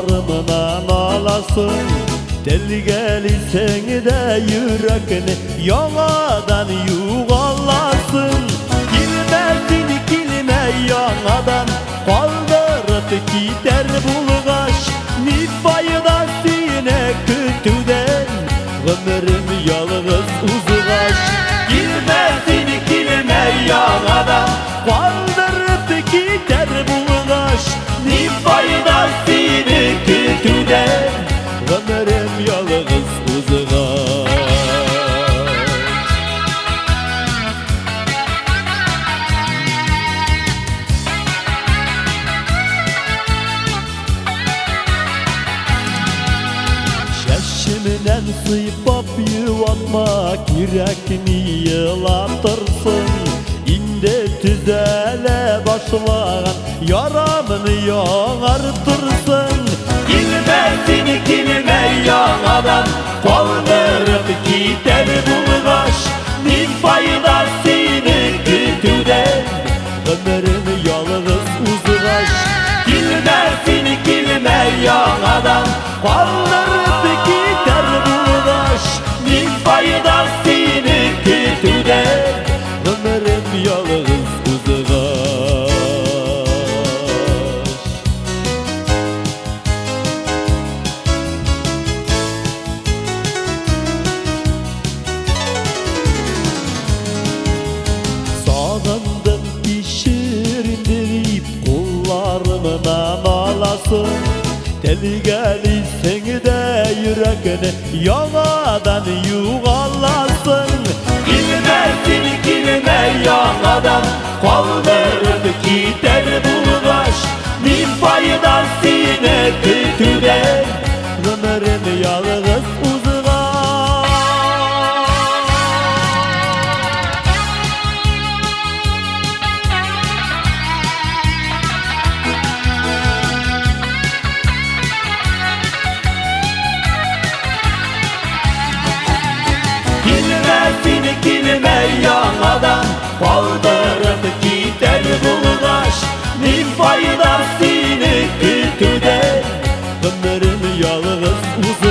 Kullarımdan alasın, delgelisen de yürekini yanadan yuvalasın. Girmezsin kilime yanadan, kaldırıp gider bulgaç. Ne faydası ne kötüden, ömrüm yalnız uzgaç. Girmezsin kilime yanadan, kaldırıp gider bulgaç. Ne faydası ne kötüden, ömrüm yalnız uzgaç. Şeşimden sıйпап yuvatmak yürekini yılatırsın. İnde tüzele başlayan yaramını yağartırsın. Girmezsin kilime yanadan, kaldırıp gider bulgaç. Ne faydası ne kötüden, ömrüm yalnız uzgaç. Girmezsin kilime yanadan, kaldırıp gider bulgaç. Ne faydası ne kötüden, ömrüm yalnız uzgaç. Sağdandım pişirindirip kullarımdan alasın. Delgelisen de yürekini yanadan yuvalasın. Girmezsin kilime yanadan, kaldırıp gider bulgaç. Ne faydası ne kötüden, ömrüm yalnız uzgaç. Girmezsin kilime yanadan, kaldırıp gider bulgaç. Ne faydası ne kötüden, ömrüm yalnız uzgaç.